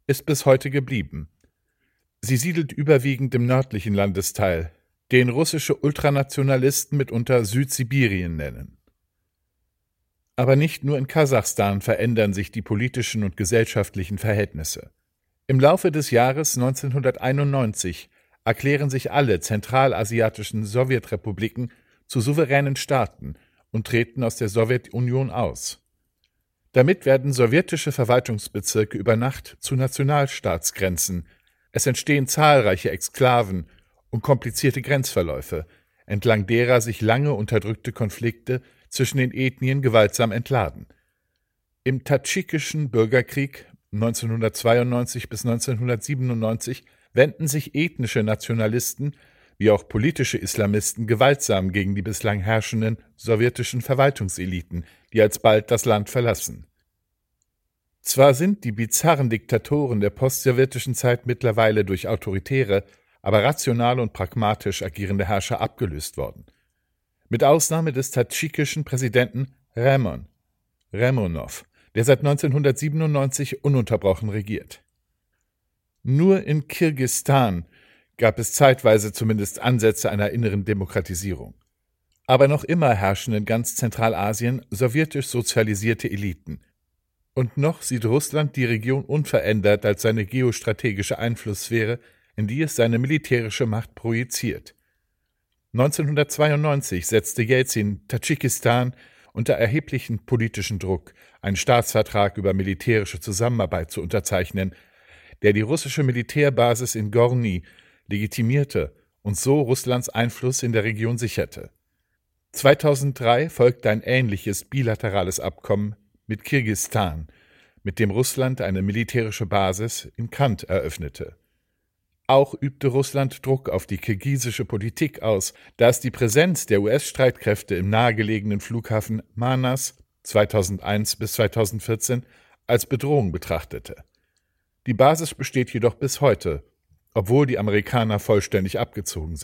ist bis heute geblieben. Sie siedelt überwiegend im nördlichen Landesteil, den russische Ultranationalisten mitunter Südsibirien nennen. Aber nicht nur in Kasachstan verändern sich die politischen und gesellschaftlichen Verhältnisse. Im Laufe des Jahres 1991 erklären sich alle zentralasiatischen Sowjetrepubliken zu souveränen Staaten und treten aus der Sowjetunion aus. Damit werden sowjetische Verwaltungsbezirke über Nacht zu Nationalstaatsgrenzen. Es entstehen zahlreiche Exklaven und komplizierte Grenzverläufe, entlang derer sich lange unterdrückte Konflikte zwischen den Ethnien gewaltsam entladen. Im tadschikischen Bürgerkrieg 1992 bis 1997 wenden sich ethnische Nationalisten wie auch politische Islamisten gewaltsam gegen die bislang herrschenden sowjetischen Verwaltungseliten, die alsbald das Land verlassen. Zwar sind die bizarren Diktatoren der postsowjetischen Zeit mittlerweile durch autoritäre, aber rational und pragmatisch agierende Herrscher abgelöst worden. Mit Ausnahme des tadschikischen Präsidenten Ramonov, der seit 1997 ununterbrochen regiert. Nur in Kirgisistan gab es zeitweise zumindest Ansätze einer inneren Demokratisierung. Aber noch immer herrschen in ganz Zentralasien sowjetisch sozialisierte Eliten. Und noch sieht Russland die Region unverändert als seine geostrategische Einflusssphäre, in die es seine militärische Macht projiziert. 1992 setzte Jelzin Tadschikistan unter erheblichen politischen Druck, einen Staatsvertrag über militärische Zusammenarbeit zu unterzeichnen, der die russische Militärbasis in Gorny legitimierte und so Russlands Einfluss in der Region sicherte. 2003 folgte ein ähnliches bilaterales Abkommen mit Kirgisistan, mit dem Russland eine militärische Basis in Kand eröffnete. Auch übte Russland Druck auf die kirgisische Politik aus, da es die Präsenz der US-Streitkräfte im nahegelegenen Flughafen Manas 2001 bis 2014 als Bedrohung betrachtete. Die Basis besteht jedoch bis heute, obwohl die Amerikaner vollständig abgezogen sind.